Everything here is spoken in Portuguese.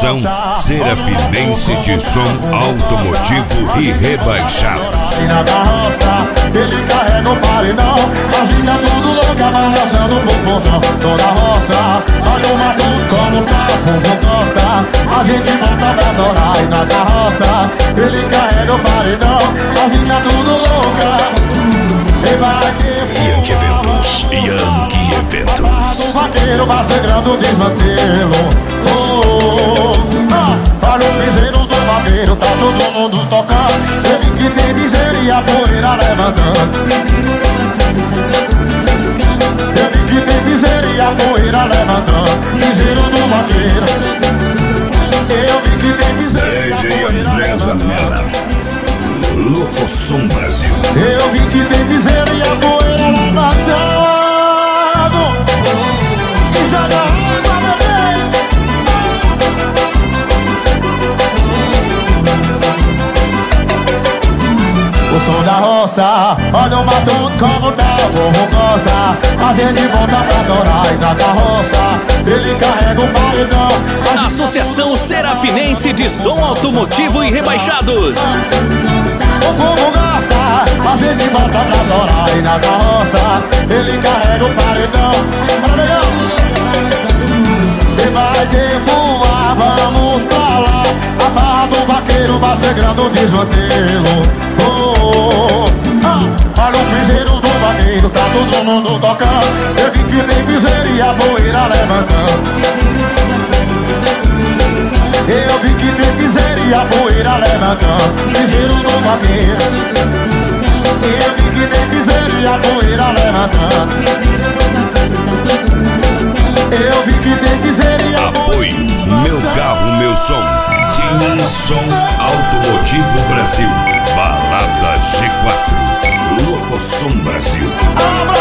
Associação Serafinense de Som Automotivo e Rebaixados. Na carroça, ele carrega o paredão. As linhas tudo louca, balançando o popozão. Toda roça, olha o matuto como tá, o povo gosta. A gente volta pra adorar. E na carroça, ele carrega o paredão. As linhas tudo louca. E vai que Yankee Eventos, Yankee Eventos. o vaqueiro vai sangrando o desmantelo. Olha o piseiro do vaqueiro, tá todo mundo tocando. Ele que tem miséria e a poeira levantando. Ele que tem miséria e a poeira levantando. Piseiro do vaqueiro. Eu vi que tem miséria e a poeira levantando. Locosom Brasil. Eu vi que tem miséria e a poeira levantando. E joga água, bebê. O som da roça, olha o matuto como tá, o povo gosta. A gente volta pra adorar. E na carroça, ele carrega o paredão. Associação Serafinense de Som Automotivo e Rebaixados. O povo gosta, a gente volta pra adorar. E na carroça, ele carrega o paredão. E vai ter voar, vamos pra lá. A farra do vaqueiro vai sangrando o desmantelo. Olha o piseiro do vaqueiro, tá todo mundo tocando. Eu vi que tem piseiro e a poeira levantando. Eu vi que tem piseiro e a poeira levantando. Piseiro do vaqueiro. Eu vi que tem piseiro e a poeira levantando. Eu vi que tem piseiro e a Apoio Meu Carro, Meu Som. Team Som Automotivo Brasil. Balada G4. Locosom Brasil.